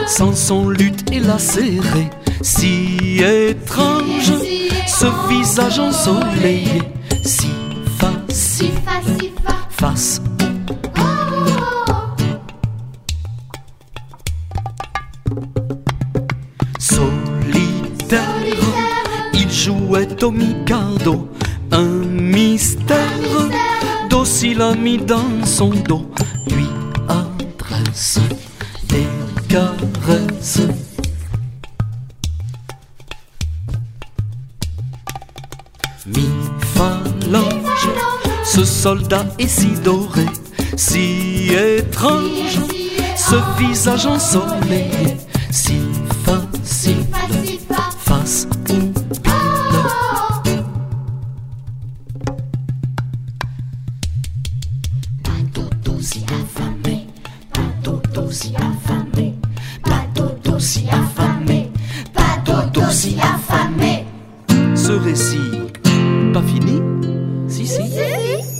sans son lutte et lacéré, si étrange, ce visage ensoleillé, si facile, face solitaire, il jouait au Mikado, un mystère, docile ami dans son dos, lui adresse des caresses. Mi phalange, ce soldat est si doré, si étrange, ce visage ensoleillé, si facile, face ou pile. Pas dodo si affamé, pas dodo si affamé, pas dodo si affamé, pas dodo si affamé. Ce récit, pas fini? Si.